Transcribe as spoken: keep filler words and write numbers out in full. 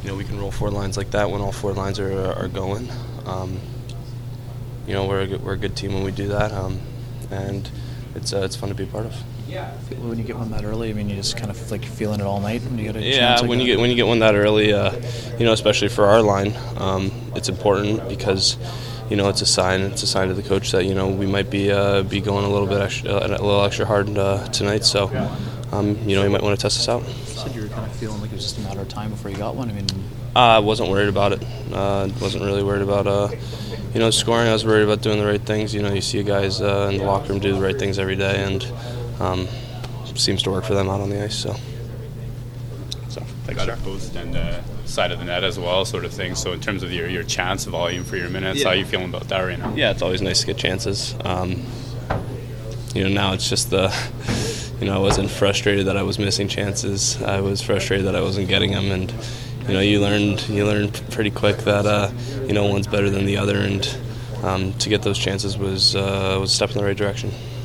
you know we can roll four lines like that when all four lines are are going. Um, you know we're a good, we're a good team when we do that, um, and it's uh, it's fun to be a part of. When you get one that early, I mean, you just kind of like feeling it all night when you get a Yeah, chance like when that? you get when you get one that early, uh, you know, especially for our line, um, it's important because, you know, it's a sign. It's a sign to the coach that you know we might be uh, be going a little bit extra, a little extra hard uh, tonight. So, um, you know, you might want to test us out. You said you were kind of feeling like it was just a matter of time before you got one. I mean, Uh, I wasn't worried about it. Uh, wasn't really worried about uh, you know, scoring. I was worried about doing the right things. You know, you see guys uh, in the locker room do the right things every day, and um, seems to work for them out on the ice. So. So, got a post and uh, side of the net as well, sort of thing. So, in terms of your, your chance volume for your minutes, Yeah. how are you feeling about that right now? Yeah, it's always nice to get chances. Um, you know, now it's just the, you know, I wasn't frustrated that I was missing chances. I was frustrated that I wasn't getting them, and you know, you learned you learned pretty quick that uh, you know one's better than the other, and um, to get those chances was uh, was a step in the right direction.